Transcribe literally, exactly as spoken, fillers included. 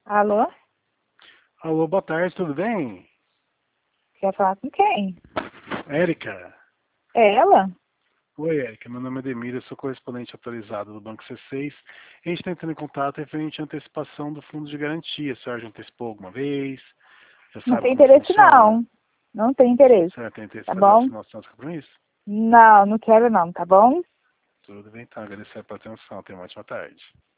Alô? Alô, boa tarde, tudo bem? Quer falar com quem? Érica. É ela? Oi, Érica, meu nome é Demir, eu sou correspondente autorizado do Banco C seis. A gente está entrando em contato referente à antecipação do fundo de garantia. A senhora já antecipou alguma vez? Já Não sabe tem como interesse funciona? não. Não tem interesse. A senhora tem interesse Tá em fazer a bom? assinação desse compromisso? Não, não quero não, tá bom? Tudo bem, então. Agradecer pela atenção. Tenha uma ótima tarde.